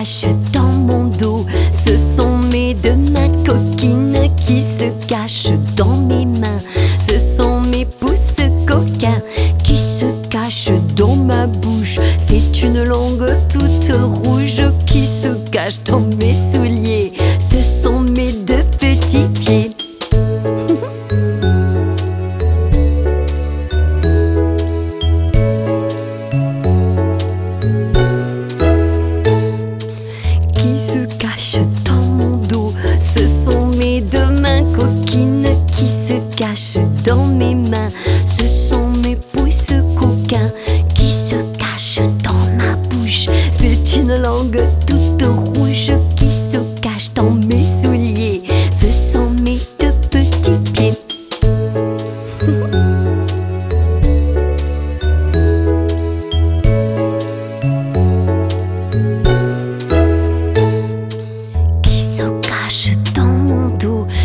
cachent dans mon dos. Ce sont mes deux mains coquines qui se cachent dans mes mains. Ce sont mes pouces coquins qui se cachent dans ma bouche. C'est une langue toute rouge qui se cache dans mes souliers. Ce sont mes deux petits pieds. Qui se cachent dans mon dos. Ce sont mes deux mains coquines qui se cachent dans mes mains. Ce sont mes pouces coquins qui se cachent dans ma bouche. C'est une langue toute rouge qui se cache dans mes souliers. Ce sont mes deux petits pieds. Qui se cache dans mon dos.